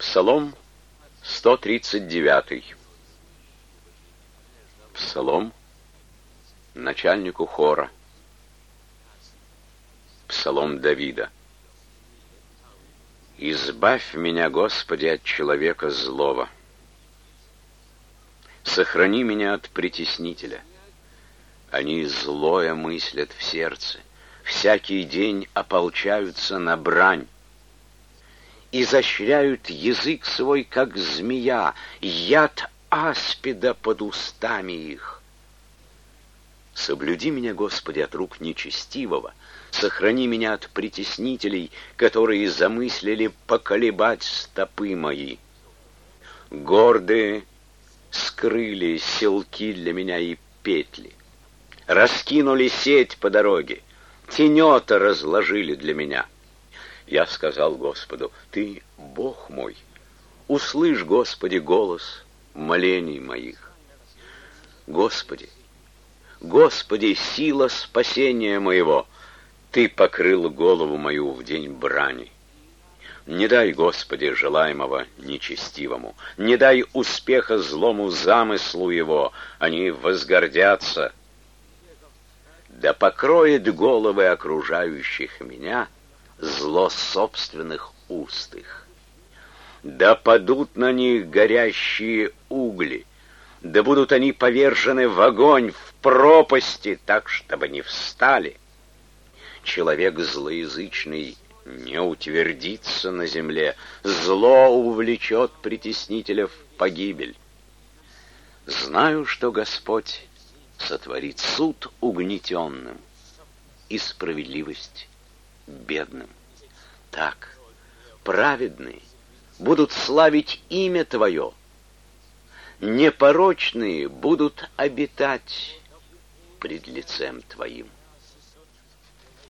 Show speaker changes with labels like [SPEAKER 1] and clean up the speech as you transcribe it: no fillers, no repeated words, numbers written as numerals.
[SPEAKER 1] Псалом 139. Псалом начальнику хора. Псалом Давида. «Избавь меня, Господи, от человека злого. Сохрани меня от притеснителя. Они злое мыслят в сердце, всякий день ополчаются на брань. Изощряют язык свой, как змея, яд аспида под устами их. Соблюди меня, Господи, от рук нечестивого, сохрани меня от притеснителей, которые замыслили поколебать стопы мои. Гордые скрыли селки для меня и петли, раскинули сеть по дороге, тенета разложили для меня. Я сказал Господу: Ты Бог мой, услышь, Господи, голос молений моих. Господи, Господи, сила спасения моего, Ты покрыл голову мою в день брани. Не дай, Господи, желаемого нечестивому, не дай успеха злому замыслу его, они возгордятся. Да покроет головы окружающих меня зло собственных уст их. Да падут на них горящие угли, да будут они повержены в огонь, в пропасти, так, чтобы не встали. Человек злоязычный не утвердится на земле, зло увлечет притеснителя в погибель. Знаю, что Господь сотворит суд угнетенным и справедливость бедным. Так праведные будут славить имя Твое, непорочные будут обитать пред лицем Твоим.